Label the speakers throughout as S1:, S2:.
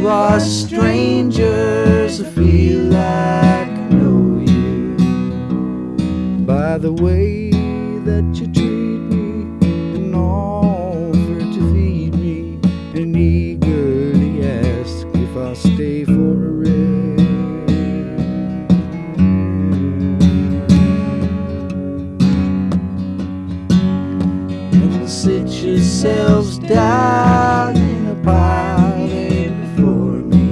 S1: are strangers, I feel like I know you by the way that you treat me and offer to feed me and eagerly ask if I'll stay for a rest. And sit yourselves down in a pile there before me.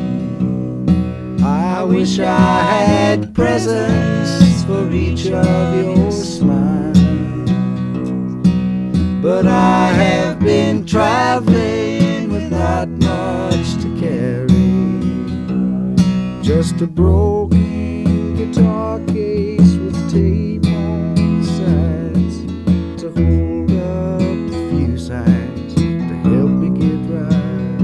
S1: I wish I had presents for each of your smiles, but I have been traveling with not much to carry, just a broken guitar case with tape on the sides to hold up a few signs to help me get right.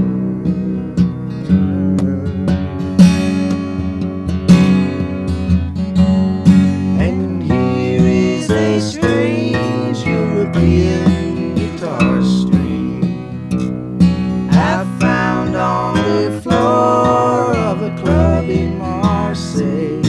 S1: And here is a strange European guitar string I found on the floor of a club in Marseille.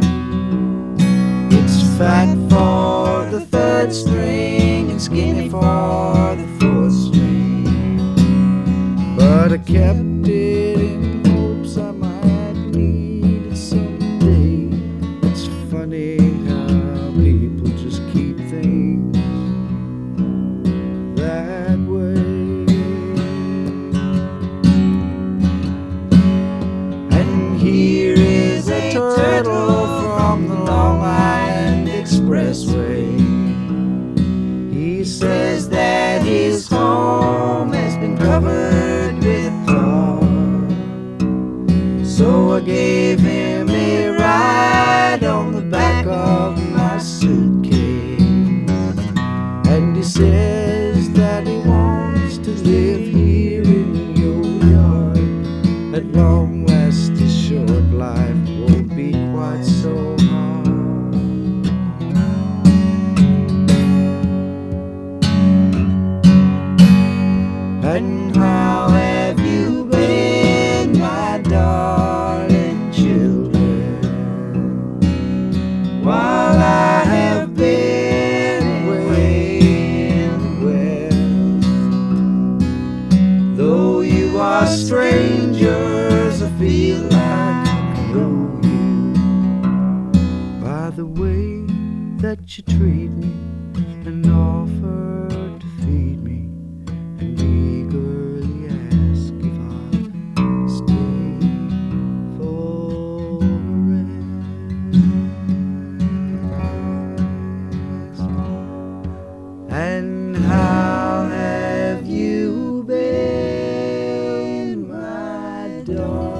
S1: It's fat for the third string and skinny for the fourth string, but I kept it in hopes I might need it someday. It's funny how people just keep things that way. And here is a turtle from the Long Island Expressway. He says that his home has been covered with tar, so I gave him a ride on the back of my suitcase. And he says that he wants to live here in your yard. At long last, his short life won't be quite so hard. And how have you been, my darling children, while I have been away in the West? Though you are strangers, I feel like I know you by the way that you treat me and offer to feed me and eagerly ask if I'll stay for a rest. And how have you been, my darling?